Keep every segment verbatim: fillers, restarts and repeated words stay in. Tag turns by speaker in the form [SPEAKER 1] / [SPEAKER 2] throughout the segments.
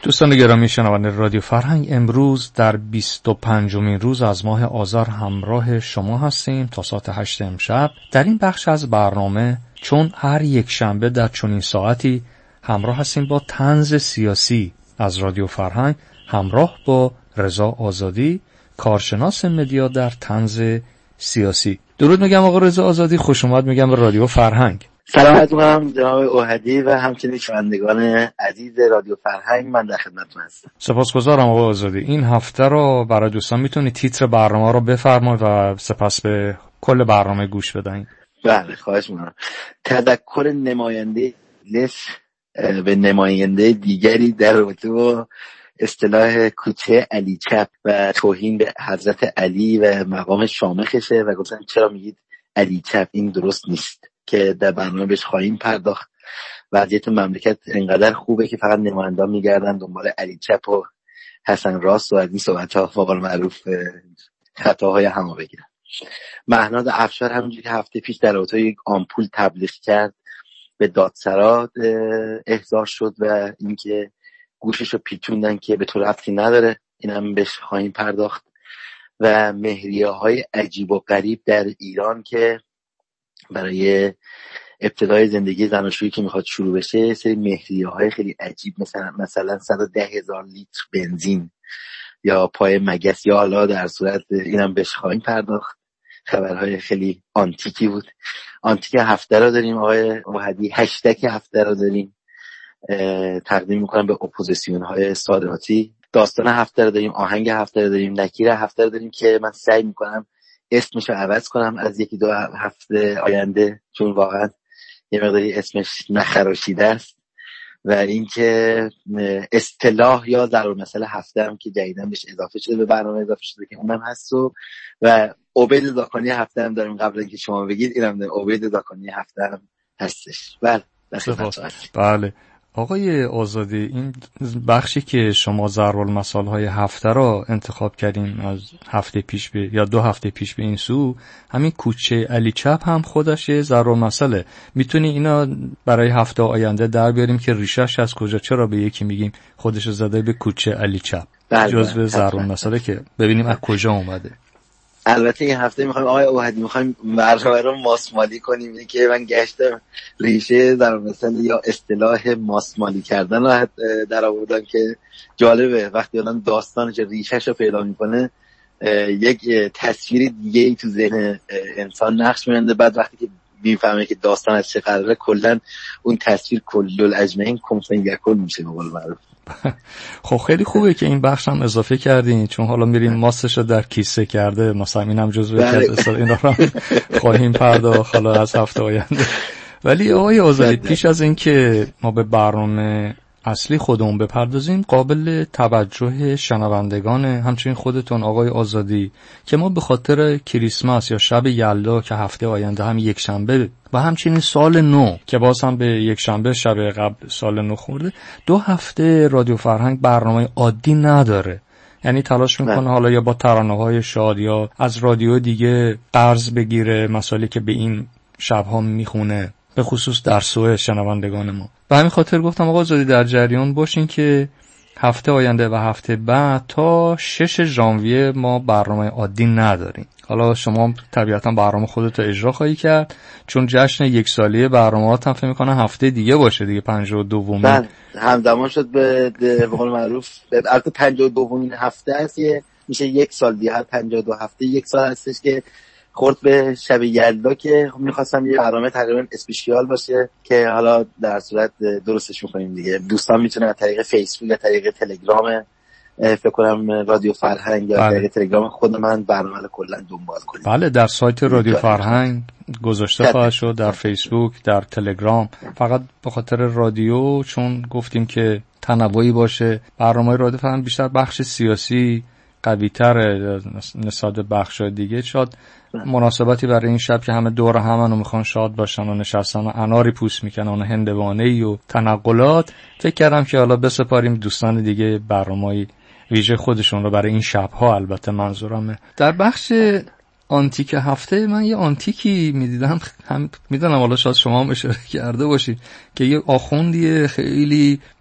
[SPEAKER 1] دوستان گرامی شنونده رادیو فرهنگ، امروز در بیست و پنجمین روز از ماه آذر همراه شما هستیم تا ساعت هشت امشب. در این بخش از برنامه، چون هر یک شنبه در چنین ساعتی همراه هستیم با طنز سیاسی از رادیو فرهنگ، همراه با رضا آزادی، کارشناس مدیا در طنز سیاسی. درود میگم آقا رضا آزادی، خوش اومد میگم به رادیو فرهنگ.
[SPEAKER 2] سلام عرض می‌کنم جناب اوحدی و همچنین شنوندگان عزیز رادیو فرهنگ، من در خدمتتون هستم.
[SPEAKER 1] سپاسگزارم آقا آزادی. این هفته رو برای دوستان میتونید تیتر برنامه رو بفرمایید و سپس به کل برنامه گوش بدهید.
[SPEAKER 2] بله، خواهش می‌کنم. تذکر نماینده لس به نماینده دیگری در رابطه با اصطلاح کوچه علی چپ و توهین به حضرت علی و مقام شامخشه و گفتن چرا میگید علی چپ، این درست نیست، که در برنامه بهش خواهیم پرداخت. وضعیت مملکت اینقدر خوبه که فقط نمایندان میگردن دنبال علی چپ و حسن راست و از این صحبت‌ها فوق معروف خطاهای همو بگیرن. مهناز افشار همونجوری که هفته پیش در رابطه یک آمپول تبلیغ کرد به دادسرا احضار شد و اینکه گوششو پیچوندن که به تو ربطی نداره، اینم بهش خواهیم پرداخت. و مهریه‌های عجیب و غریب در ایران که برای ابتدای زندگی زناشویی که میخواد شروع بشه، سری مهریه‌های خیلی عجیب، مثلا مثلا صد و ده هزار لیتر بنزین یا پای مگس، یا حالا در صورت اینم بهش خواهیم پرداخت. خبرهای خیلی آنتیکی بود. آنتیک هفته رو داریم آقای اوحدی، هشتگ هفته رو داریم، تقدیم میکنم به اپوزیسیون های صادراتی. داستان هفته رو داریم، آهنگ هفته رو داریم، نکیر هفته رو داریم که من سعی میکنم اسمش رو عوض کنم از یکی دو هفته آینده، چون واقعا یه مقداری اسمش نخراشیده است. و اینکه اصطلاح یا ضرورالمثل هفته هم که جدیداً بهش اضافه شده، به برنامه اضافه شده که اونم هست. و و عبید زاکانی هفته هم داریم، قبل اینکه شما بگید اینم داریم، عبید زاکانی هفته هم هستش. بله
[SPEAKER 1] بله آقای آزادی، این بخشی که شما ضرورالمثل های هفته را انتخاب کردین از هفته پیش به یا دو هفته پیش به این سو، همین کوچه علی چپ هم خودش یه ضرورالمثله. میتونی اینا برای هفته آینده در بیاریم که ریشش از کجا، چرا به یکی میگیم خودش زده به کوچه علی چپ، جزو ضرورالمثله، که ببینیم از کجا اومده.
[SPEAKER 2] البته این هفته میخوایم آقای اوحدی میخوایم برنامه رو ماسمالی کنیم، اینه که من گشتم ریشه در مثلا یا اصطلاح ماسمالی کردن رو در آوردم که جالبه وقتی آدم داستانش ریشه‌شو پیدا میکنه یک تصویر دیگه ای تو ذهن انسان نقش می‌بنده، بعد وقتی که میفهمه که داستان از چه قراره کلا اون تصویر کلالاجمعین کنفنگکل میشه به قول معروف.
[SPEAKER 1] خب خیلی خوبه که این بخش هم اضافه کردین، چون حالا میرین ماستش رو در کیسه کرده، مثلا اینم جزو کیسه، اینا رو خواهیم پرداخت حالا از هفته آینده. ولی آقای آزادی، پیش از این که ما به برنامه اصلی خودمون بپردازیم، قابل توجه شنوندگان همچنین خودتون آقای آزادی که ما به خاطر کریسمس یا شب یلدا که هفته آینده هم یک شنبه و همچنین سال نو که باز هم به یک شنبه شب قبل سال نو خورده، دو هفته رادیو فرهنگ برنامه عادی نداره. یعنی تلاش میکنه حالا یا با ترانه‌های شاد یا از رادیو دیگه قرض بگیره مسائلی که به این شب‌ها میخونه، به خصوص در سوء شنوندگان ما. به همین خاطر گفتم آقا آزادی در جریان باشین که هفته آینده و هفته بعد تا شش ژانویه ما برنامه عادی نداریم. حالا شما طبیعتا برنامه خودت اجرا خواهی کرد، چون جشن یک سالیه برنامه‌ات هم فکر می‌کنم هفته دیگه باشه دیگه، پنجاه و دومین.
[SPEAKER 2] بله، همزمان شد به به قول معروف. البته پنجاه و دومین هفته است، میشه یک سال دیگه، پنجاه و دو هفته یک سال هستش که خورد به شب یلدا که میخواستم یه برنامه تقریبا اسپیشیال باشه که حالا در صورت درستش میکنیم دیگه. دوستان میتونن از طریق فیسبوک یا طریق تلگرام فکر کنم رادیو فرهنگ یا طریق تلگرام خود من برنامه رو کلا دنبال کنید.
[SPEAKER 1] بله، در سایت رادیو فرهنگ گذاشته خواهد شد، در فیسبوک، در تلگرام. فقط به خاطر رادیو چون گفتیم که تنوعی باشه، برنامه رادیو فرهنگ بیشتر بخش سیاسی قوی‌تر نسبت به بخش‌های دیگه، شاید مناسبتی برای این شب که همه دور همن و میخوان شاد باشن و نشستن و اناری پوست میکنن و هندوانه‌ای و تنقلات، فکر کردم که حالا بسپاریم دوستان دیگه برنامه‌ای ویژه خودشون رو برای این شب‌ها. البته منظورمه در بخش آنتیک هفته من یه آنتیکی میدیدم، هم میدونم حالا شاید شما هم اشاره کرده باشید که یه آخوندی خیلی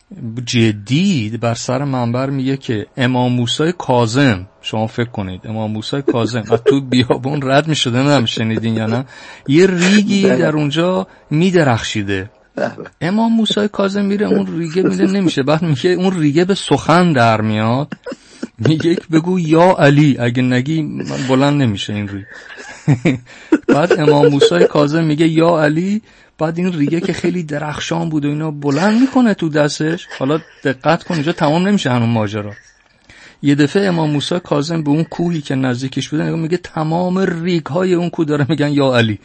[SPEAKER 1] جدی بر سر منبر میگه که امام موسی کاظم، شما فکر کنید امام موسی کاظم از تو بیابون رد میشده، نمیدونم شنیدین یا نه، یه ریگی در اونجا میدرخشیده. امام موسی کاظم میره اون ریگه میده نمیشه، بعد میگه اون ریگه به سخن در میاد، میگه بگو یا علی، اگه نگی من بلند نمیشه این ریگ. بعد امام موسی کاظم میگه یا علی، بعد این ریگه که خیلی درخشان بود و اینا بلند میکنه تو دستش. حالا دقت کن اینجا تمام نمیشه هنوز ماجرا. یه دفعه امام موسی کاظم به اون کوهی که نزدیکش بوده نگاه میگه تمام ریگ های اون کوه داره میگن یا علی.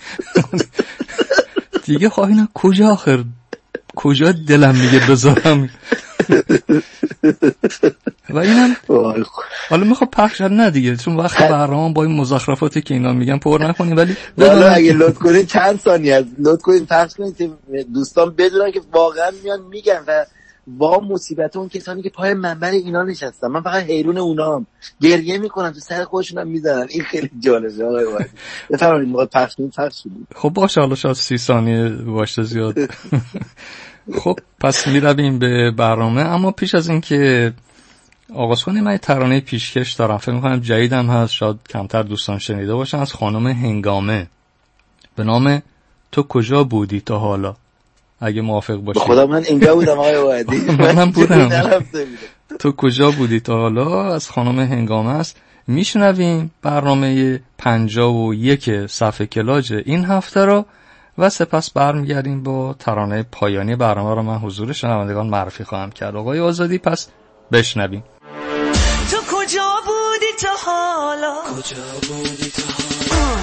[SPEAKER 1] دیگه خواهی اینا کجا آخر کجا دلم میگه بذارم. و اینم حالا میخوام پخش نه دیگه، چون وقت برنامه با این مزخرفاتی که اینا میگن پر نکنیم، ولی
[SPEAKER 2] حالا اگه لطف کنین چند ثانیه از لطف کنین پخش کنین که دوستان بدونن که واقعا میان میگن و با مصیبت اون کسانی که پای منبر اینا نشستن، من فقط حیرون اونام گریه میکنن تو سر خودشون هم میزنن. این خیلی جالبه آقای وحید. بفرمایید موقع پخش کنین پخش کنین.
[SPEAKER 1] خب باشه، حالا شاید سی ثانیه باشه زیاد. خب پس میرویم به برنامه، اما پیش از این که آغاز کنیم من ترانه پیشکش دارم، فکر می‌کنم جدیدم هست، شاید کمتر دوستان شنیده باشن، از خانم هنگامه به نام تو کجا بودی تا حالا، اگه موافق باشی.
[SPEAKER 2] خدا من اینجا بودم آقای وحیدی.
[SPEAKER 1] منم بودم. تو کجا بودی تا حالا از خانم هنگامه است. میشنویم برنامه پنجاه و یک صفحه کلاج این هفته رو و سپس برمیگردیم با ترانه پایانی برنامه رو من حضور شنوندگان معرفی خواهم کرد. آقای آزادی پس بشنویم.
[SPEAKER 3] تو کجا بودی تا حالا، کجا بودی تا حالا،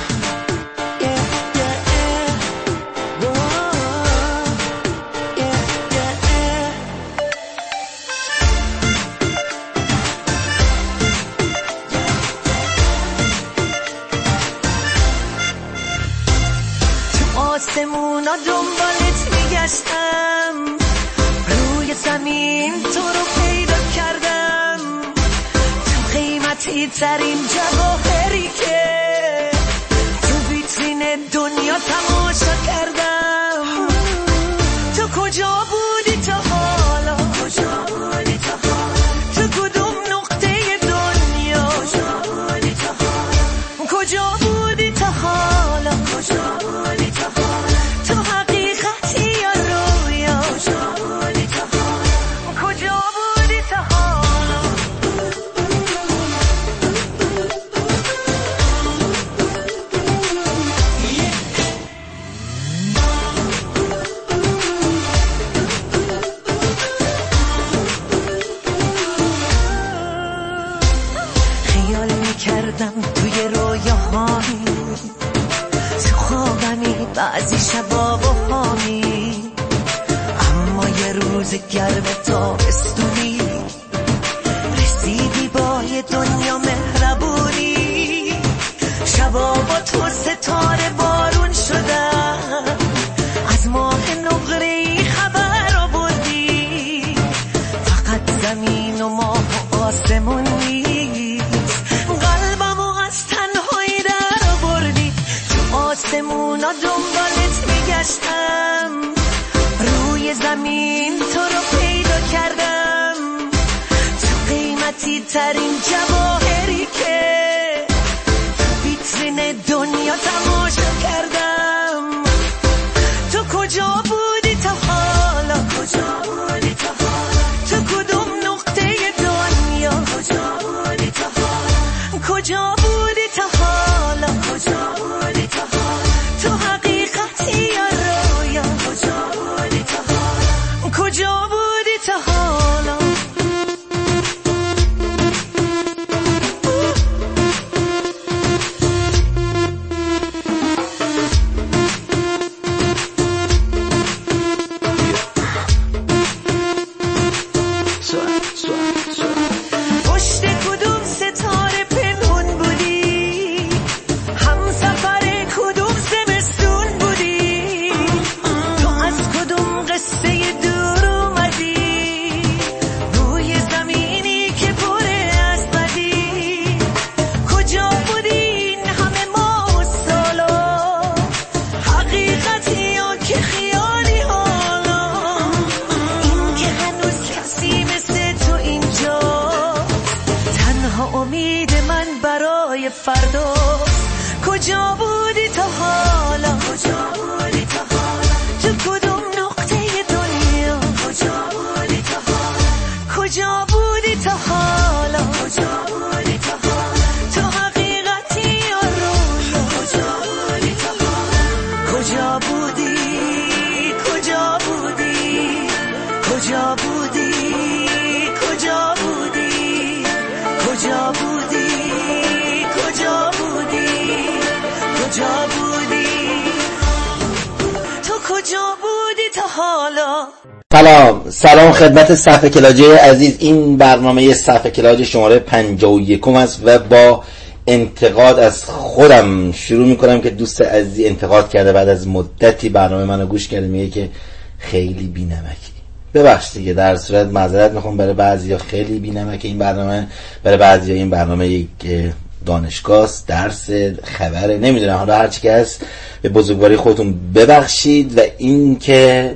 [SPEAKER 3] تو آسمونا دنبالت میگشتم، روی زمین تو رو پیدا کردم، تو قیمتی ترین جواهری که تو ویترین دنیا تماشا کردم. تو کجا بودی تا حالا، کجا بودی تا حالا، تو کدوم نقطه دنیا، کجا بودی تا حالا، کجا بودی تا حالا، کجا بودی تا حالا، تو حقیقتی یا رویا، کجا بودی تا حالا، کجا بودی تا حالا. خیال میکردم توی رویاهایی، تو خوابمی بعضی شبا و هامی، اما یه روز گرم تابستونی رسیدی با یه دنیا مهربونی، شبا با تو ستاره بارون شدن، از ماه نقره‌ای خبر آوردی، فقط زمین و ماه و آسمون نیست، قلبمو از تنهایی در آوردی. تو آسمونا دنبالت میگشتم، روی زمین تو رو پیدا کردم، تو قیمتی ترین جواهری که تو ویترین دنیا تماشا کردم. تو کجا بودی تا حالا، کجا بودی تا حالا، تو کدوم نقطه دنیا، کجا بودی تا حالا، کجا بودی تا حالا، کجا بودی تا حالا، تو حقیقتی یا رویا، کجا بودی تا حالا، کجا بودی تا حالا. پشت کدوم ستاره پنهون بودی، همسفر کدوم زمستون بودی، تو از کدوم قصه دور اومدی، روی زمینی که پره از بدی، کجا بودی این همه ماه و سالا، حقیقتی یا که خیالی حالا، این که هنوز فردا کجا بودی تا حالا کجا بودی تا حالا تو کدوم نقطه دنیا کجا بودی تا حالا کجا بودی تا حالا کجا بودی تا حالا تو حقیقتی یا رویا کجا بودی تا حالا کجا بودی کجا بودی کجا بودی کجا بودی کجا بودی کجا بودی کجا بودی تو کجا بودی تا حالا.
[SPEAKER 4] سلام سلام خدمت صفحه کلاجی عزیز. این برنامه صفحه کلاج شماره پنجاه و یکم است و با انتقاد از خودم شروع میکنم که دوست عزیزی انتقاد کرده، بعد از مدتی برنامه منو گوش کرده، میگه که خیلی بی‌نمکی. ببخشید دیگه، در صورت معذرت میخوام برای بعضیا خیلی بی‌نمکه این برنامه، برای بعضیا این برنامه یک دانشگاه، درس، خبره، نمیدونم، حالا هر چی که هست به بزرگواری خودتون ببخشید. و این که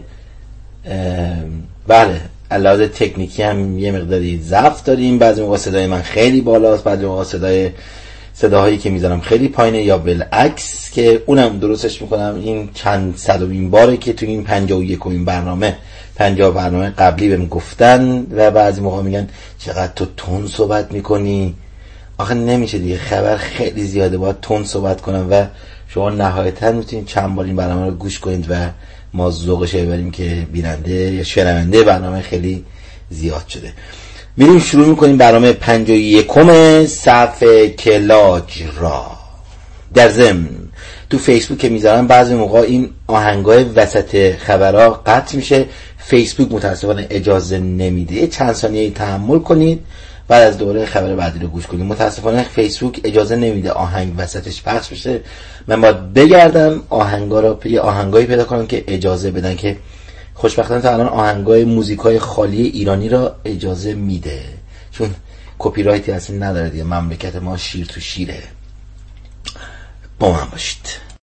[SPEAKER 4] بله علاوه تکنیکی هم یه مقداری ضعف داریم، بعضی موقع صدای من خیلی بالاست، بعضی موقع صدای صداهایی که میذارم خیلی پایینه یا بالعکس، که اونم درستش میکنم. این چند صدومین باره که تو این پنجاه و یکمین برنامه، پنجاه برنامه قبلی بهم گفتن و بعضی موقع میگن چقدر تو تون صحبت میکنی. آخه نمیشه دیگه، خبر خیلی زیاده، باید تون صحبت کنم و شما نهایتا میتونید چند بار این برنامه رو گوش کنید و ما ذوقش ببریم که بیننده یا شنونده برنامه خیلی زیاد شده. میریم شروع میکنیم برنامه پنجاه و یکم صفحه کلاج را. در ضمن تو فیسبوک که میذارم بعضی موقع این آهنگای وسط خبرها قطع میشه، فیسبوک متاسفانه اجازه نمیده. چند ثانیه تحمل کنید، بعد از دوره خبر بعدی رو گوش کنید. متاسفانه فیسبوک اجازه نمیده آهنگ وسطش پخش بشه. من باید بگردم آهنگا رو پی آهنگایی پیدا کنم که اجازه بدن، که خوشبختانه تا الان آهنگای موزیکای خالی ایرانی را اجازه میده، چون کپی رایتی اصلا نداره دیگه. مملکت ما شیر تو شیره. با من باشید.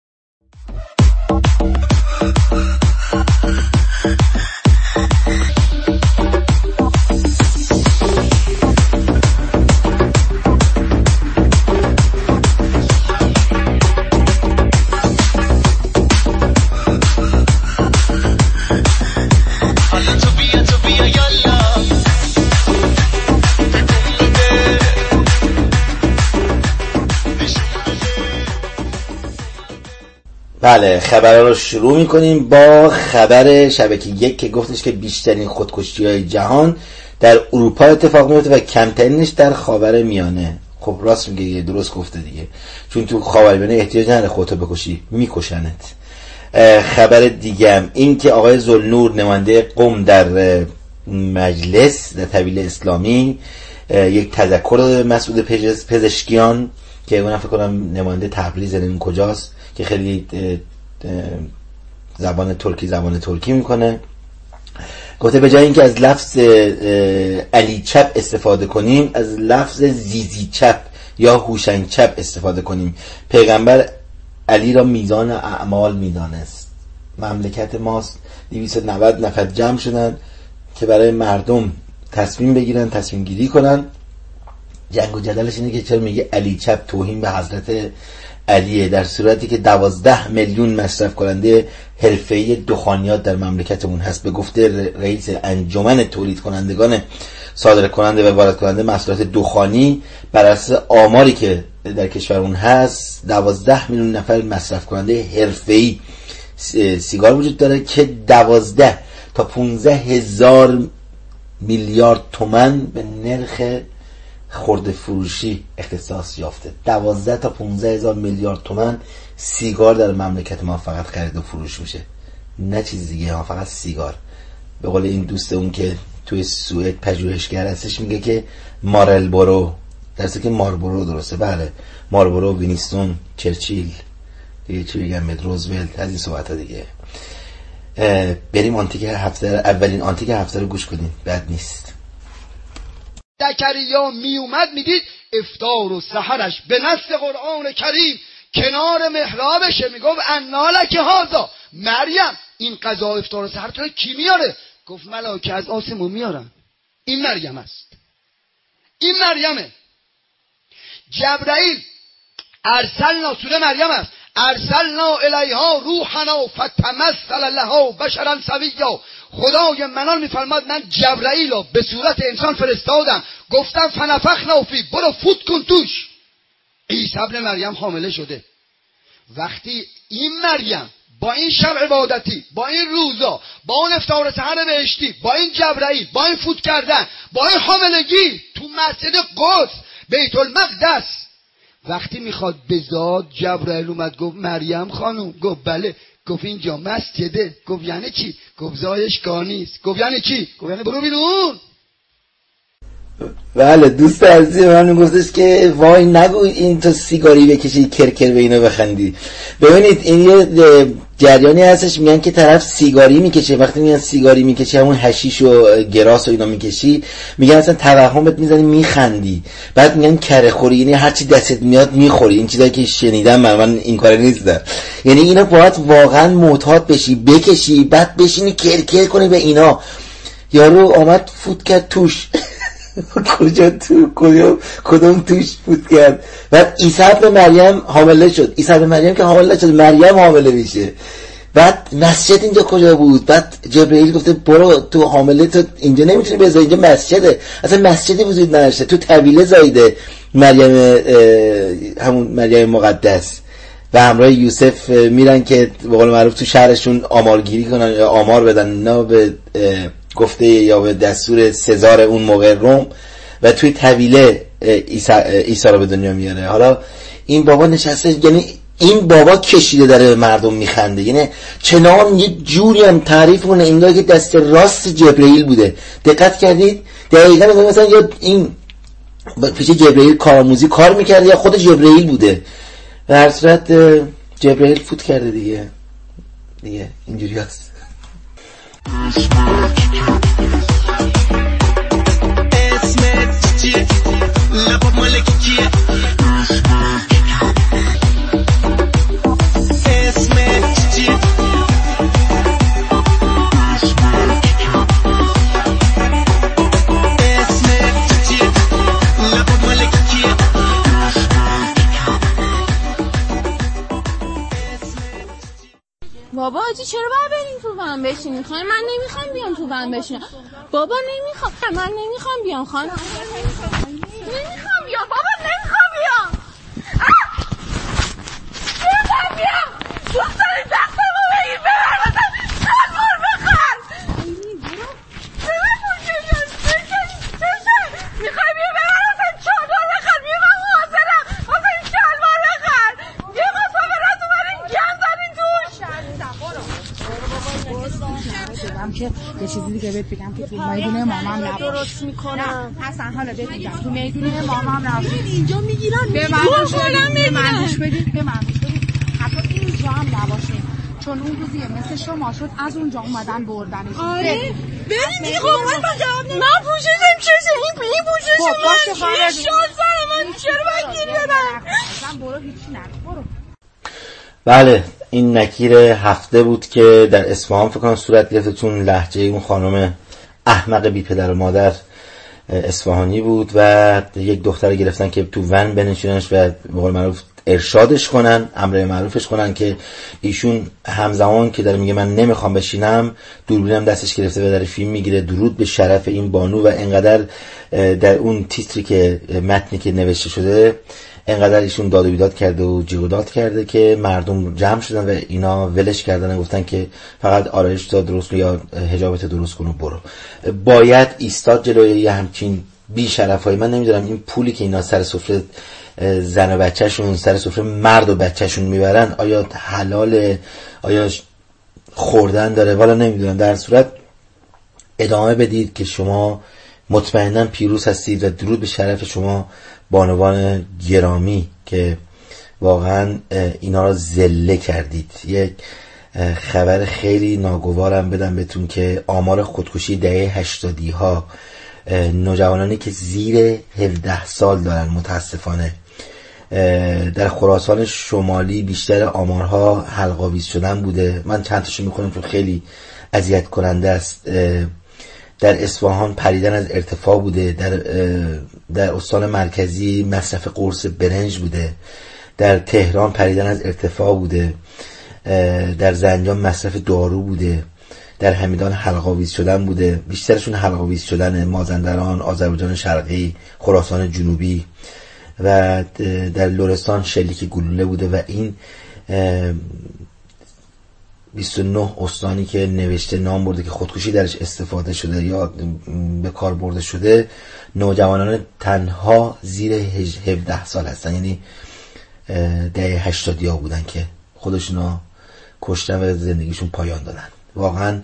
[SPEAKER 4] بله خبرها رو شروع میکنیم با خبر شبکه یک که گفتش که بیشترین خودکشی های جهان در اروپا اتفاق میفته و کمترینش در خاور میانه. خب راست میگه، درست گفته دیگه، چون تو خاور میانه احتیاج نداره خودتو بکشی، میکشنت. خبر دیگه هم این که آقای ذوالنور نماینده قم در مجلس در طویل اسلامی یک تذکر مسعود پزشکیان که اونم فکر کنم نماینده تبریز این کجاست که خیلی زبان ترکی زبان ترکی میکنه، گفته به جای اینکه از لفظ علی چپ استفاده کنیم، از لفظ زیزی چپ یا هوشنگ چپ استفاده کنیم. پیغمبر علی را میزان اعمال میدانست. مملکت ماست، دویست و نود نفر جمع شدن که برای مردم تصمیم بگیرن، تصمیم گیری کنن. جنگ و جدلش اینه که چرا میگه علی چپ توهین به حضرت علیه، در صورتی که دوازده میلیون مصرف کننده حرفه‌ای دخانیات در مملکتمون هست. به گفته رئیس انجمن تولید کنندگان صادر کننده و وارد کننده محصولات دخانی، بر اساس آماری که در کشورمون هست دوازده میلیون نفر مصرف کننده حرفه‌ای سیگار وجود داره که دوازده تا پانزده هزار میلیارد تومان به نرخ خرده فروشی اختصاص یافته. دوازده تا پانزده هزار میلیارد تومان سیگار در مملکت ما فقط خرید و فروش میشه، نه چیز دیگه ها، فقط سیگار. به قول این دوست اون که توی سوئد پژوهشگر هستش میگه که مارلبورو، درسته که مارلبورو درسته. بله مارلبورو، وینستون چرچیل، دیگه چی بگم، روزولت، از این صحبت ها دیگه. بریم آنتیک هفته، اولین آنتیک هفته رو گوش کنیم، بد نیست.
[SPEAKER 5] زکریا می اومد میدید افطار و سحرش به نص قرآن کریم کنار محرابشه، میگفت انالک هازا، مریم این غذا افطار و سحر تو کی میاره؟ گفت ملائکه از آسمون میارن. این مریم است، این مریمه. جبرائیل ارسلنا سوره مریم است، ارسلنا الیها روحنا فتمثل لها بشرا سویا. خدای منان میفرماد من جبرائیل رو به صورت انسان فرستادم، گفتم فنفخنا فی، برو فوت کن توش. عیسی ابن مریم حامله شده. وقتی این مریم با این شب عبادتی، با این روزا، با اون افطار سحر بهشتی، با این جبرائیل، با این فوت کردن، با این حاملگی تو مسجد قدس بیت المقدس، وقتی میخواد بزاد جبرائیل اومد گفت مریم خانم، گفت بله، گفت اینجا مسجده. گفت یعنی چی؟ گفت زایش کار نیست. گفت یعنی چی؟ گفت یعنی برو بیرون.
[SPEAKER 4] بله دوست عزیز من گفتش که وای نگو این تو سیگاری بکشی کرکر به اینو بخندی. ببینید این یه جریانی هستش، میگن که طرف سیگاری میکشه، وقتی میگن سیگاری میکشی همون حشیش و گراس و اینا میکشی، میگن اصلا توهمت میزنی میخندی. بعد میگن کره خوری، یعنی هرچی دستت میاد میخوری. این چیزایی که شنیدم من, من این کار نیستم. یعنی اینو باید واقعا معتاد بشی، بکشی، بعد بشینی کرکر کنی به اینا. یارو آمد فوت کرد توش کجا تو کدوم کدوم توش فوت کرد. بعد عیسی ابن مریم حامله شد. عیسی ابن مریم که حامله شد، مریم حامله میشه. بعد مسجد اینجا کجا بود؟ بعد جبرئیل گفته برو تو حامله، تو اینجا نمیتونی بذاری، اینجا مسجده. اصلا مسجدی وجود نداشته، تو طویله زایده مریم، همون مریم مقدس و همراه یوسف میرن که به قول معروف تو شهرشون آمارگیری کنن یا آمار بدن، نه به گفته یا به دستور سزار اون موقع روم، و توی طویله عیسی عیسی رو به دنیا میاره. حالا این بابا نشسته، یعنی این بابا کشیده داره مردم میخنده، یعنی چنان یه جوری هم تعریف کنه انگار که دست راست جبرئیل بوده. دقت کردید؟ دقیقاً مثلا یا این پیش جبرئیل کارآموزی کار میکرده یا خود جبرئیل بوده. به هر صورت جبرئیل فوت کرده دیگه دیگه اینجوری هست.
[SPEAKER 6] بابا آجی چرا باید بریم تو ون بشینیم؟ خانم من نمیخوام بیام تو ون بشینم. بابا نمیخوام، من نمیخوام بیام خانم. نمیخوام بیام بابا، نمیخوام بیام. نمیخوام بیام. دوست داری دستمو بگیر ببر مثلا شلوار بخر. میخوای بیا ببر مثلا چادر بخر. بیا من حاضرم مثلا شلوار بخر. بیا مثلا برات اومدین گم زدین توش.
[SPEAKER 7] شدم که یه چیزی دیگه بهت بگم که تو میدون مامام نباش.
[SPEAKER 6] درست میکنم.
[SPEAKER 7] اصلا حالا بهت میگم تو میدون مامام نباش.
[SPEAKER 6] اینجا میگیرن.
[SPEAKER 7] به من گوش بدید. به من گوش بدید. به من گوش بدید. حتی اینجا هم نباشین. چون اون روزیه مثل شما شد از اونجا اومدن بردنش.
[SPEAKER 6] آره. بریم دیگه من جواب نمیدم. من پوششم چشه؟ این این پوشش من چیه؟ شانسر من چرا باید گیر بدم؟
[SPEAKER 7] اصلا برو هیچی نگو. برو.
[SPEAKER 4] بله این نکیر هفته بود که در اصفهان فکر کنم صورت گرفت، چون لهجه اون خانم احمق بی پدر و مادر اصفهانی بود و یک دختر گرفتن که تو ون بنشوننش و به قول معروف ارشادش کنن، امر معروفش کنن، که ایشون همزمان که داره میگه من نمیخوام بشینم، دوربینم دستش گرفته و داره فیلم میگیره. درود به شرف این بانو. و انقدر در اون تیتری که متنی که نوشته شده انقدر ایشون داد و بیداد کرده و جیغ و داد کرده که مردم جمع شدن و اینا ولش کردن و گفتن که فقط آرایش تا درست یا حجابت درست کن و برو. باید ایستاد جلوی یه همچین بی شرفایی. من نمیدونم این پولی که اینا سر سفره زن و بچه‌شون، سر سفره مرد و بچه‌شون میبرن آیا حلاله، آیا خوردن داره، والا نمیدونم. در صورت ادامه بدید که شما مطمئنا پیروز هستید و درود به شرف شما بانوان گرامی که واقعا اینا را ذله کردید. یک خبر خیلی ناگوارم بدم بهتون که آمار خودکشی دهه هشتادی ها نوجوانانی که زیر هفده سال دارن متاسفانه در خراسان شمالی بیشتر آمارها حلق‌آویز شدن بوده. من چند تاشو میخونم چون خیلی اذیت کننده است. در اصفهان پریدن از ارتفاع بوده، در در استان مرکزی مصرف قرص برنج بوده، در تهران پریدن از ارتفاع بوده، در زنجان مصرف دارو بوده، در همیدان حلق‌آویز شدن بوده، بیشترشون حلق‌آویز شدن، مازندران، آذربایجان شرقی، خراسان جنوبی، و در لرستان شلیک گلوله بوده. و این بیست و نه استانی که نوشته نام برده که خودکشی درش استفاده شده یا به کار برده شده، نوجوانان تنها زیر هفده سال هستن، یعنی دهه هشتادی ها بودن که خودشونا کشتن و زندگیشون پایان دادن. واقعا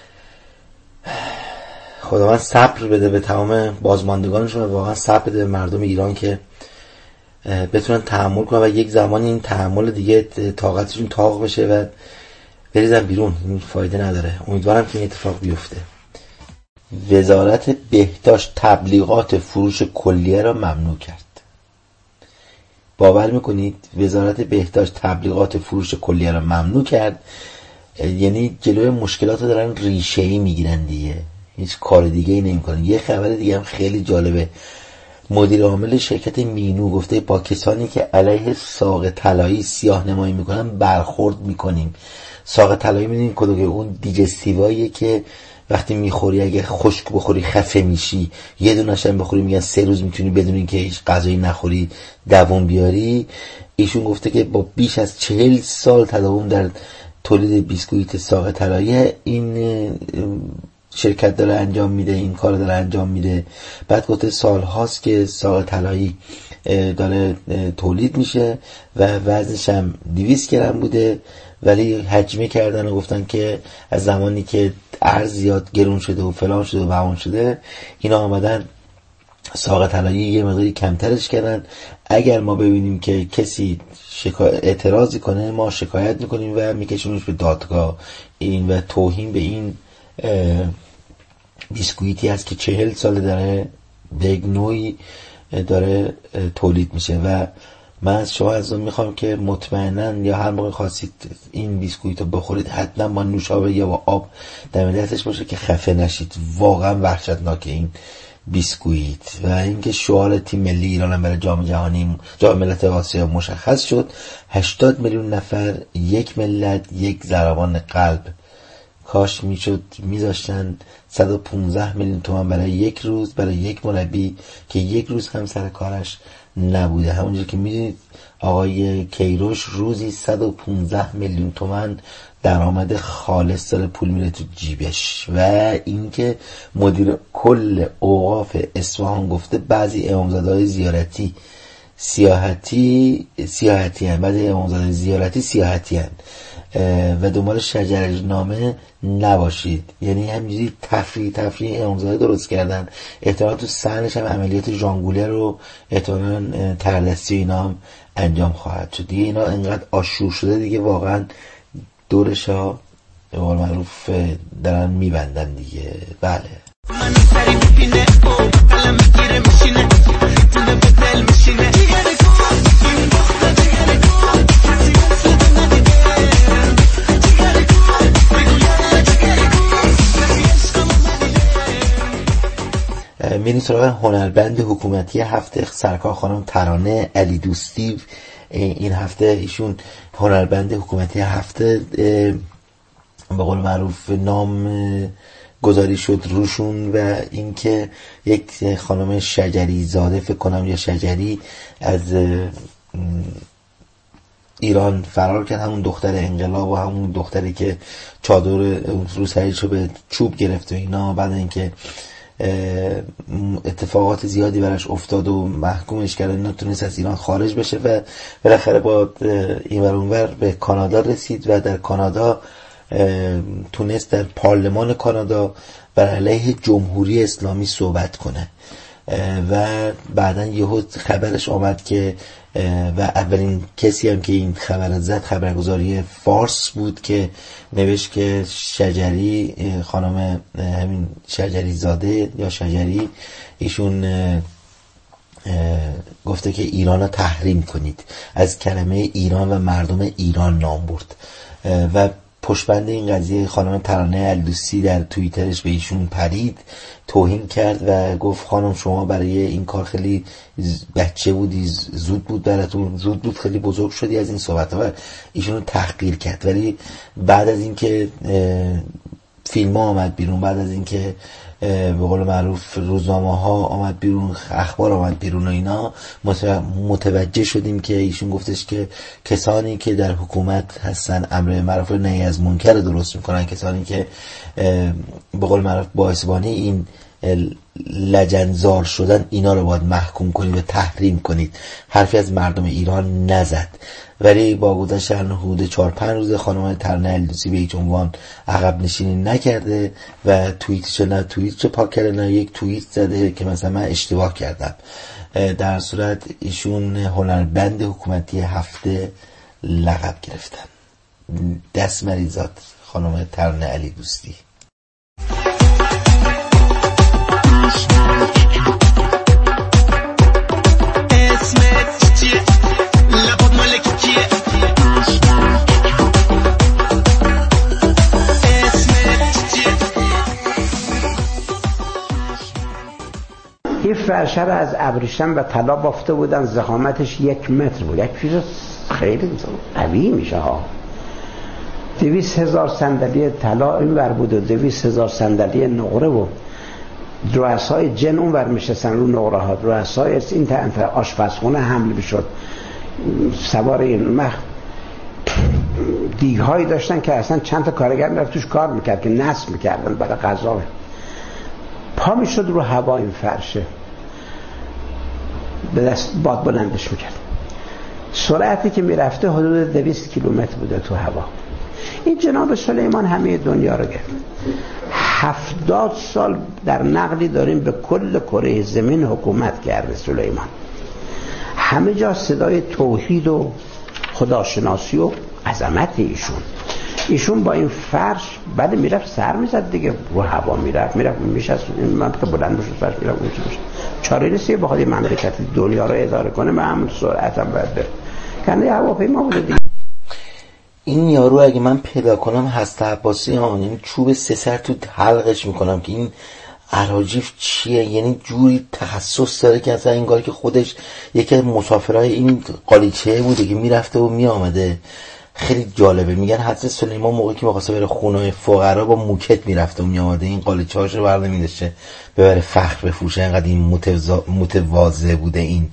[SPEAKER 4] خداوند صبر بده به تمام بازماندگانشون و واقعا صبر بده به مردم ایران که بتونن تحمل کنن و یک زمانی این تحمل دیگه طاقتشون تاق بشه و بریزن بیرون. این فایده نداره. امیدوارم که این اتفاق بیفته. وزارت بهداشت تبلیغات فروش کلیه را ممنوع کرد. باور میکنید وزارت بهداشت تبلیغات فروش کلیه را ممنوع کرد؟ یعنی جلوی مشکلات رو دارن ریشه‌ای میگیرن دیگه، هیچ کار دیگه ای نمیکنن. یه خبر دیگه هم خیلی جالبه. مدیر عامل شرکت مینو گفته با کسانی که علیه ساق طلایی سیاه نمایی میکنن برخورد میکنیم. ساق طلایی میدونید کدوم؟ اون دیجستیواییه که وقتی میخوری اگه خشک بخوری خفه میشی، یه دونه‌ش هم بخوری میگن سه روز میتونی بدون اینکه هیچ غذایی نخوری دوام بیاری. ایشون گفته که با بیش از چهل سال تداوم در تولید بیسکویت ساق طلایی این شرکت داره انجام میده، این کار داره انجام میده. بعد گفته سال هاست که ساق طلایی داره تولید میشه و وزنش هم دویست گرم بوده، ولی حجمه کردن و گفتن که از زمانی که ارز زیاد گرون شده و فلان شده و بهمان شده، اینا آمدن ساق طلایی یه مقداری کمترش کردن. اگر ما ببینیم که کسی شکایت اعتراضی کنه ما شکایت میکنیم و میکشونش به دادگاه. این و توهین به این بیسکویتی هست که چهل سال داره به یک نوعی داره تولید میشه. و من از شما از اون میخوام که مطمئناً یا هر موقع خواستید این بیسکویت رو بخورید حتما با نوشابه یا با آب دم دستش باشه که خفه نشید. واقعا وحشتناکه این بیسکویت. و اینکه شعار تیم ملی ایران برای جام جهانی جام ملت آسیا مشخص شد. هشتاد میلیون نفر، یک ملت، یک ضربان قلب. کاش میشد میذاشتن صد و پانزده میلیون تومان برای یک روز برای یک مربی که یک روز هم سر کارش نبوده. همونجور که میدونید آقای کیروش روزی صد و پانزده میلیون تومان درآمد خالص داره پول میره تو جیبش. و اینکه مدیر کل اوقاف اصفهان گفته بعضی امامزاده‌های زیارتی سیاحتی سیاحتی هستند، بعضی امامزاده زیارتی سیاحتی هستند و دنبال شجرنامه نباشید. یعنی همینجوری تفریح تفریح امامزاده درست کردن. احتمالا تو صحنش هم عملیات ژانگوله رو احتمالا تردستی اینا هم انجام خواهد شد دیگه. اینا انقدر آشور شده دیگه واقعا دورش ها به قول معروف دارن میبندن دیگه. بله میریم سراغ هنربند حکومتی هفته. سرکار خانم ترانه علی دوستی این هفته ایشون هنربند حکومتی هفته به قول معروف نام گذاری شد روشون. و اینکه یک خانم شجری زاده فکر کنم یا شجری از ایران فرار کرد، همون دختر انقلاب و همون دختری که چادر رو سرش رو به چوب گرفت و اینا. بعد اینکه اتفاقات زیادی براش افتاد و محکومش کردن نتونست از ایران خارج بشه و بالاخره با این ور اونور به کانادا رسید و در کانادا تونست در پارلمان کانادا بر علیه جمهوری اسلامی صحبت کنه. و بعدن یهو خبرش آمد که و اولین کسی هم که این خبر زد خبرگزاری فارس بود که نوشت که شجری خانم همین شجری زاده یا شجری ایشون گفته که ایران رو تحریم کنید، از کلمه ایران و مردم ایران نام برد. و پشتبند این قضیه خانم ترانه الدوستی در توییترش به ایشون پرید، توهین کرد و گفت خانم شما برای این کار خیلی بچه بودی، زود بود براتون، زود بود خیلی بزرگ شدی، از این صحبت ها ایشون رو تحقیر کرد. ولی بعد از اینکه فیلم ها آمد بیرون، بعد از اینکه به قول معروف روزنامه ها آمد بیرون، اخبار آمد بیرون و اینا، متوجه شدیم که ایشون گفتش که کسانی که در حکومت هستن امر معروف و نهی از منکر درست میکنن، کسانی که به قول معروف باعثبانی این لجنزار شدن، اینا رو باید محکوم کنید و تحریم کنید. حرفی از مردم ایران نزد. ولی با گذشت حدود چهار پنج روز خانم ترانه الدوستی به هیچ عنوان عقب نشینی نکرده و توییتش نه توییتش پاک کرده نه یک توییت زده که مثلا من اشتباه کردم. در صورت ایشون هنرمند حکومتی هفته لقب گرفتن. دست مریزات خانم ترانه الدوستی.
[SPEAKER 8] این فرشه را از ابریشم و طلا بافته بودن، ضخامتش یک متر بود، یک چیز خیلی قوی میشه ها. دویست هزار صندلی طلا این ور بود و دویست هزار صندلی نقره بود. رؤسای جن اون ور میشستن رو نقره ها، رؤسای این طرف آشپزخونه حمل میشد. سوار این مخ دیگ هایی داشتن که اصلا چند تا کارگر میرفت توش کار میکرد که نصب میکردن برای غذا. پا میشد رو هوا این فرشه، به دست باد بلندش میکرد. سرعتی که میرفته حدود دویست کیلومتر بوده تو هوا. این جناب سلیمان همه دنیا رو گرفت. هفتاد سال در نقلی داریم به کل کره زمین حکومت کرده سلیمان. همه جا صدای توحید و خداشناسی و عظمت ایشون. ایشون با این فرش بعد میرفت سر میزد دیگه، رو هوا میرفت میرفت میشست این منطقه بلند بشه فرش میرفت اون چیز. چاره نیست بخواد این مملکت دنیا رو اداره کنه به همون سرعت هم باید بره. کنه هواپیما بوده دیگه.
[SPEAKER 4] این یارو اگه من پیدا کنم هست عباسی ها، این چوب سه سر تو حلقش میکنم که این اراجیف چیه، یعنی جوری تخصص داره که اصلا انگار که خودش یکی از مسافرهای این قالیچه بوده که میرفته و میامده. خیلی جالبه. میگن حضرت سلیمان موقعی که می‌خواسته بره خونه فقرا با موکت میرفته و میامده، این قالیچه‌هاش رو برده می‌داشته ببره فخر بفروشه. انقدر این متوازه متواضع بوده این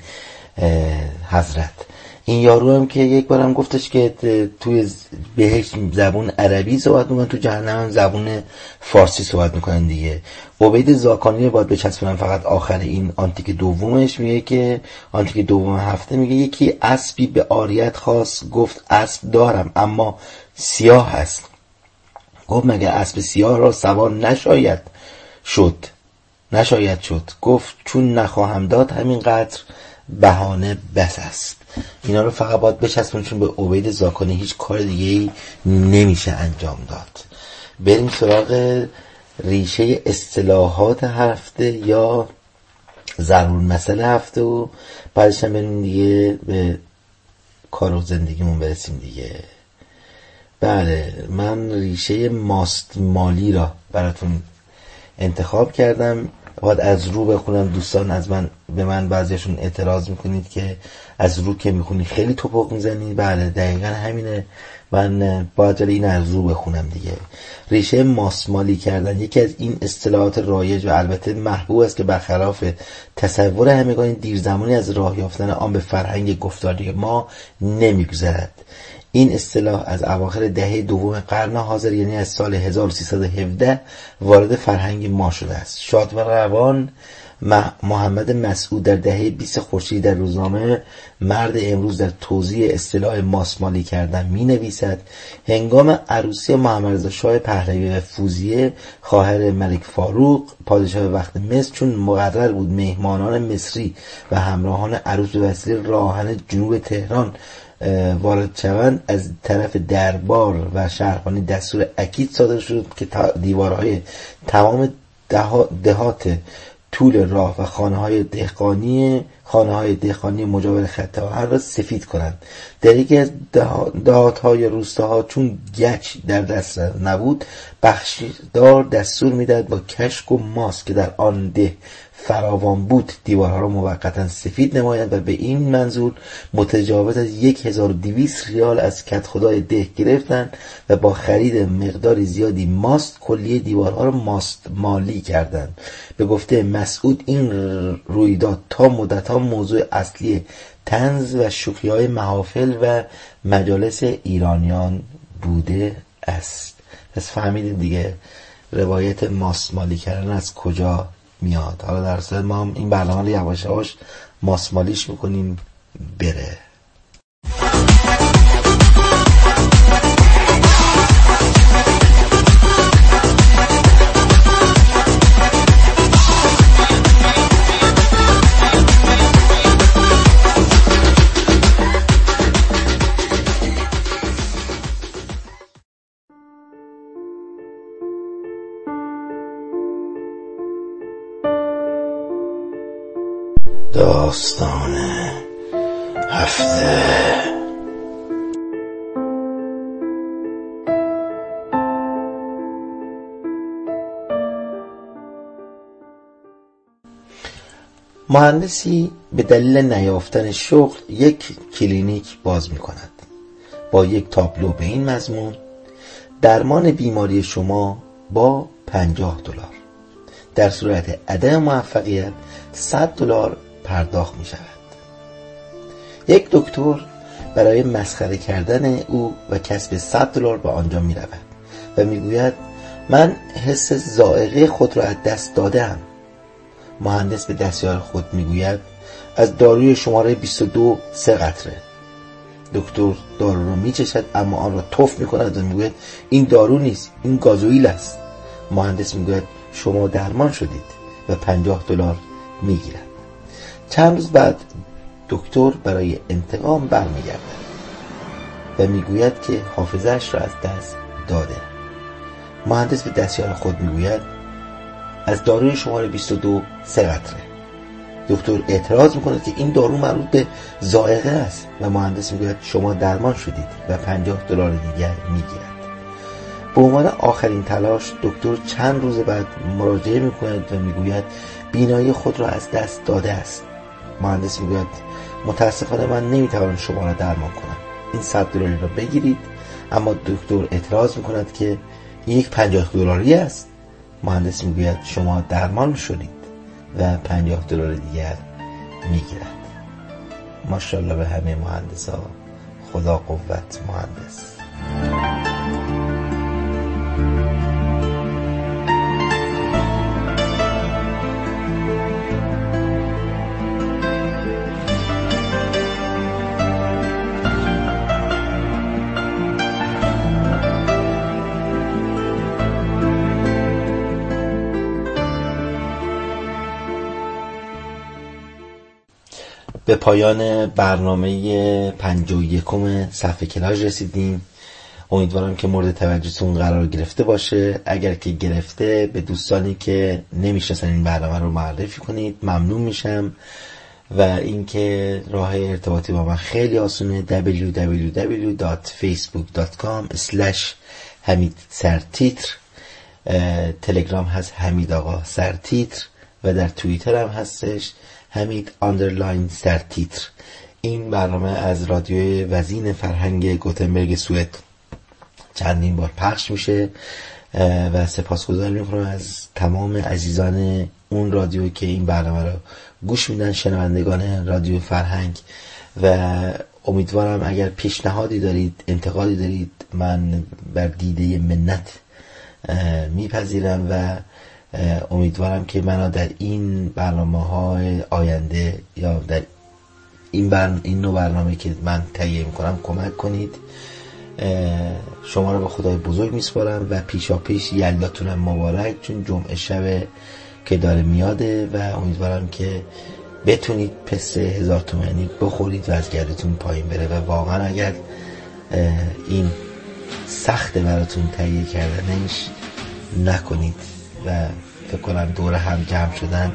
[SPEAKER 4] حضرت. این یارو هم که یک بارم گفتش که توی بهشت زبون عربی صحبت میکنن، تو جهنم زبون فارسی صحبت میکنن دیگه. عبید زاکانی رو باید بچسبونن فقط آخر این آنتیک دومش. میگه که آنتیک دوم هفته میگه یکی اسبی به عاریت خواست، گفت اسب دارم اما سیاه است. گفت مگه اسب سیاه را سوار نشاید شد نشاید شد گفت چون نخواهم داد همینقدر بهانه بس است. اینا رو فقط باید بچسبون چون به عبید زاکانی هیچ کار دیگه ای نمیشه انجام داد. بریم سراغ ریشه اصطلاحات هفته یا ضرور مسئله هفته و بعدش هم بریم دیگه به کار و زندگیمون برسیم دیگه. بله، من ریشه ماست مالی را براتون انتخاب کردم. باید از رو بخونم. دوستان از من به من بعضیشون اعتراض میکنید که از رو که میخونی خیلی توپق میزنی. بله دقیقا همینه. من باید جلوی این از رو بخونم دیگه. ریشه ماسمالی کردن یکی از این اصطلاحات رایج و البته محبوب است که برخلاف تصور همگان دیر زمانی از راه یافتن آن به فرهنگ گفتاری ما نمیگذرد. این اصطلاح از اواخر دهه دوم قرن حاضر یعنی از سال هزار و سیصد و هفده وارد فرهنگ ما شده است. شاد و روان محمد مسعود در دهه بیست خورشیدی در روزنامه مرد امروز در توضیح اصطلاح ماسمالی کردن می نویسد هنگام عروسی محمد رضا شاه پهلوی و فوزیه خواهر ملک فاروق پادشاه وقت مصر چون مقرر بود مهمانان مصری و همراهان عروس به وسیله راهن جنوب تهران وارد شوند، از طرف دربار و شهربانی دستور اکید صادر شد که دیوارهای تمام دهات طول راه و خانه های دهقانی خانه های دهقانی مجاور خط آهن را سفید کنند. در یکی از دهات های روستاها چون گچ در دست نبود، بخشدار دستور میداد با کشک و ماست که در آن ده فراوان بود دیوارها را موقتا سفید نمایند و به این منظور متجاوز از یک هزار و دویست ریال از کدخدای ده گرفتند و با خرید مقداری زیادی ماست کلیه دیوارها را ماست مالی کردند. به گفته مسعود این رویداد تا مدتها موضوع اصلی طنز و شوخی‌های محافل و مجالس ایرانیان بوده است. پس فهمیدیم دیگه روایت ماست مالی کردن از کجا میاد. حالا در صورت ما هم این برنامه رو یواش یواش ماسمالیش میکنیم بره. داستان هفته. مهندسی به دلیل نیافتن شغل یک کلینیک باز می کند با یک تابلو به این مضمون: درمان بیماری شما با پنجاه دلار. در صورت عدم موفقیت صد دلار پرداخت می شود. یک دکتر برای مسخره کردن او و کسب صد دلار به آنجا می رود و می گوید من حس ذائقه خود را از دست دادم. مهندس به دستیار خود می گوید از داروی شماره بیست و دو سه قطره. دکتر دارو را می چشد اما آن را تف می کند و می گوید این دارو نیست، این گازوئیل است. مهندس می گوید شما درمان شدید و پنجاه دلار می گیرد. چند روز بعد دکتر برای انتقام برمیگردد و میگوید که حافظه‌اش را از دست داده. مهندس به دستیار خود میگوید از داروی شماره بیست و دو سه قطره. دکتر اعتراض میکند که این دارو مربوط به ذائقه است و مهندس میگوید شما درمان شدید و پنجاه دلار دیگر میگیرد. به عنوان آخرین تلاش دکتر چند روز بعد مراجعه میکند و میگوید بینایی خود را از دست داده است. مهندس میگوید متاسفانه من نمیتوانم شما را درمان کنم، این صد دلاری را بگیرید. اما دکتر اعتراض میکند که این یک پنجاه دلاری است. مهندس میگوید شما درمان شدید و پنجاه دلار دیگر میگیرد. ماشاءالله به همه مهندسا، خدا قوت مهندس. به پایان برنامه پنجاه و یکم صفحه کلاژ رسیدیم. امیدوارم که مورد توجهتون قرار گرفته باشه. اگر که گرفته به دوستانی که نمیشناسن این برنامه رو معرفی کنید، ممنون میشم. و اینکه راه ارتباطی با من خیلی آسونه: دبلیو دبلیو دبلیو دات فیسبوک دات کام اسلش حمید سرتیتر. تلگرام هست حمید آقا سرتیتر و در توییتر هم هستش حمید آندرلاین سرتیتر. این برنامه از رادیوی وزین فرهنگ گوتنبرگ سوئد چندین بار پخش میشه و سپاسگزار میکنم از تمام عزیزان اون رادیو که این برنامه رو گوش میدن، شنوندگان رادیو فرهنگ. و امیدوارم اگر پیشنهادی دارید، انتقادی دارید، من بر دیده منت میپذیرم و امیدوارم که منو در این برنامه‌های آینده یا در این برن... این نوع برنامه که من تهیه میکنم کمک کنید. شما رو به خدای بزرگ میسپارم و پیشا پیش یلداتونم مبارک، چون جمعه شب که داره میاده و امیدوارم که بتونید پس هزار تومانی بخورید و از گردتون پایین بره. و واقعا اگر این سخته براتون تهیه کردنش نکنید و فکر کنم دور هم جمع شدن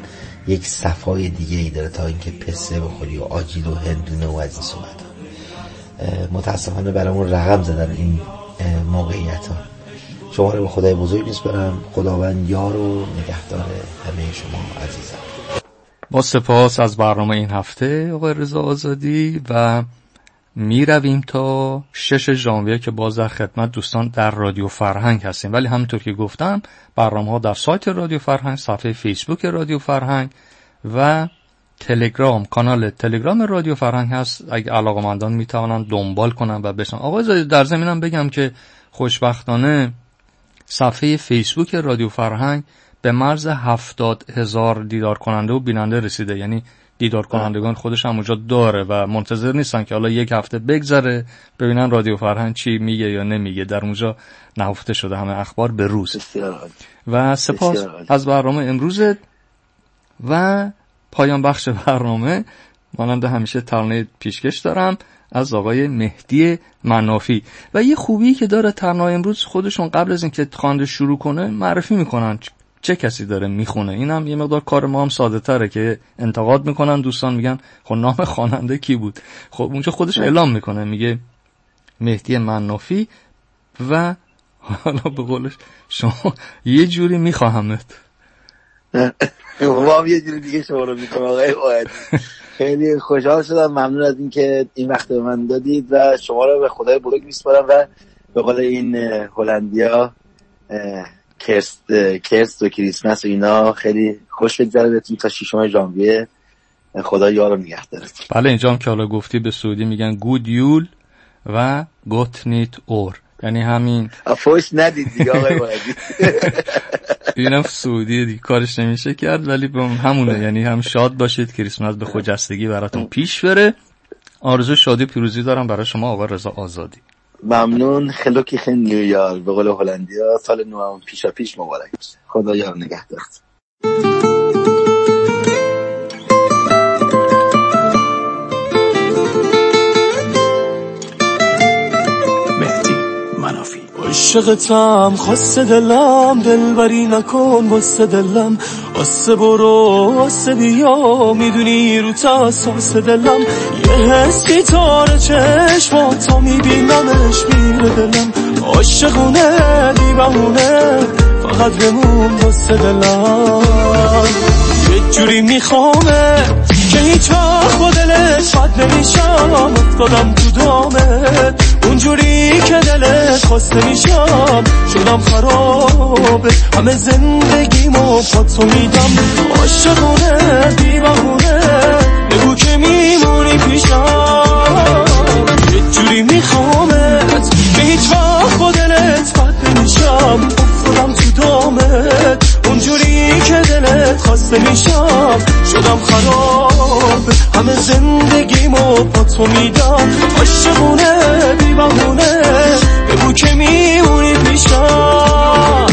[SPEAKER 4] یک صفای دیگه ای داره تا اینکه پسته بخوری و آجیل و هندونه و از این صحبت ها. متاسفانه برامون رقم زدن این موقعیت ها. شما رو به خدای بزرگ میسپارم. خداوند یار و نگهدار همه شما عزیزان.
[SPEAKER 1] با سپاس از برنامه این هفته آقای رضا آزادی و می رویم تا شش ژانویه که باز در خدمت دوستان در رادیو فرهنگ هستیم. ولی همونطور که گفتم برنامه ها در سایت رادیو فرهنگ، صفحه فیسبوک رادیو فرهنگ و تلگرام، کانال تلگرام رادیو فرهنگ هست. اگه علاقه‌مندان میتونن دنبال کنن و بشن. آقای آزادی در ضمنم بگم که خوشبختانه صفحه فیسبوک رادیو فرهنگ به مرز هفتاد هزار دیدار کننده و بیننده رسیده. یعنی دیدار کنندگان خودش هم اونجا داره و منتظر نیستن که حالا یک هفته بگذره ببینن رادیو فرهنگ چی میگه یا نمیگه. در اونجا نهفته شده همه اخبار به روز. و سپاس از برنامه امروزت و پایان بخش برنامه مانند همیشه ترانه پیشکش دارم از آقای مهدی منافی. و یه خوبی که داره ترانه امروز خودشون قبل از اینکه خوانده شروع کنه معرفی میکنن چه کسی داره میخونه. اینم یه مقدار کار ما هم ساده تره که انتقاد میکنن دوستان میگن خب نام خواننده کی بود. خب اونجا خودش اعلام میکنه میگه مهدی منافی و حالا به قولش شما یه جوری میخواهمت.
[SPEAKER 2] ما هم یه جوری دیگه شما رو میکنم آقای اوهدی. خیلی خوشحال شدم. ممنون از این که این وقت به من دادید و شما رو به خدای بزرگ میسپارم و به قول این هلندیا کرست کرست و کریسمس و اینا خیلی خوش بگذره بهتون تا ششم ژانویه. خدا یار و نگهدارت.
[SPEAKER 1] بله اینجا هم که حالا گفتی به سعودی میگن گود یول و گوت نیت اور، یعنی همین
[SPEAKER 2] افوش ندید دیگه آقای وحیدی.
[SPEAKER 1] اینم سعودی دیگه کارش نمیشه کرد ولی همونه، یعنی هم شاد باشید، کریسمس به خجستگی براتون پیش بره. آرزو شادی پیروزی دارم برای شما آقای رضا آزادی.
[SPEAKER 2] ممنون. خلوکی خیلی نیویار به قول هلندیا سال نو پیشا پیش مبارک باشه. خدا یار نگهدارت.
[SPEAKER 3] عاشقتم خواست دلم دلبری نکن واسه دلم واسه برو واسه بیا میدونی رو تاساس دلم یه حسی تاره چشماتا میبینمش میره دلم عاشقونه دیوانه فقط بمون واسه دلم یه جوری میخوامه که هیچ وقت با دلت بد نمیشم افتادم تو دامت اونجوری که دلت خواسته میشم شدم خرابه همه زندگیمو پاتو میدم عاشقونه دیوانه بگو که میمونی پیشم یه جوری میخوامت که هیچ وقت با دلت بد نمیشم افتادم تو دامت اونجوری که دلت خواسته میشم شدم خرابه همه زندگیمو پاتو میدم عاشقونه دیوانه بگو که میمونی پیشم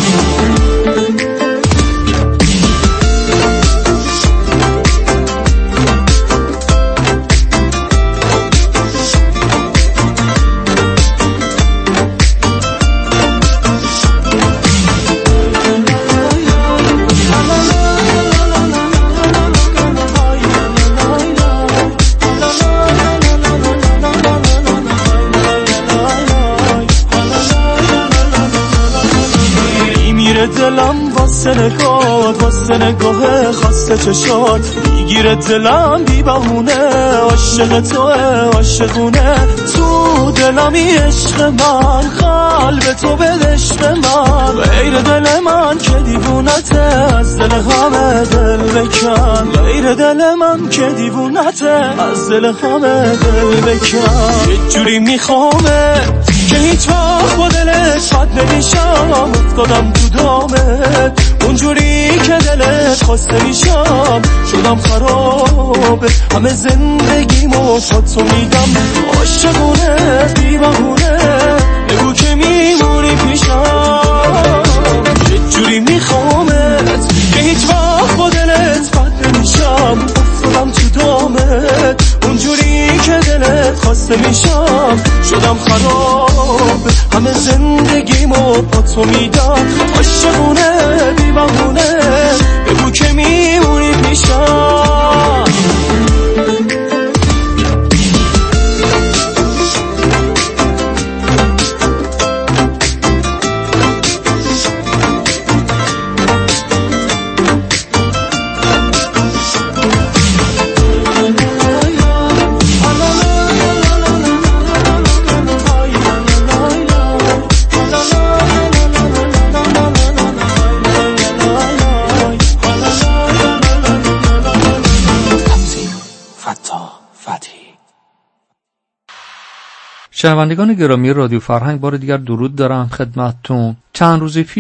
[SPEAKER 3] دلم واسه نگاه واسه نگاه خسته چشات میگیره دلم بی بهونه عاشق توه عاشقونه تو دلمی عشق من قلب تو بدش به من غیر دل من که دیوونته از دل همه دل بکن غیر دل من که دیوونته از دل همه دل بکن یه جوری میخوامه که هیچ وقت با دلت بد نمیشم افتادم تو دامت اونجوری که دلت خواسته میشم شدم خرابه همه زندگیمو پاتو میدم عاشقونه دیوانه بگو که میمونی پیشم یه جوری میخوامت که هیچ وقت با دلت بد نمیشم افتادم تو دامت اونجوری که دلت خواسته میشم شدم خراب همه زندگیمو پاتو میدم عاشقونه دیوانه بگو که میمونی پیشم
[SPEAKER 1] شنوندگان گرامی رادیو فرهنگ، بار دیگر درود دارم خدمتتون. چند روز پیش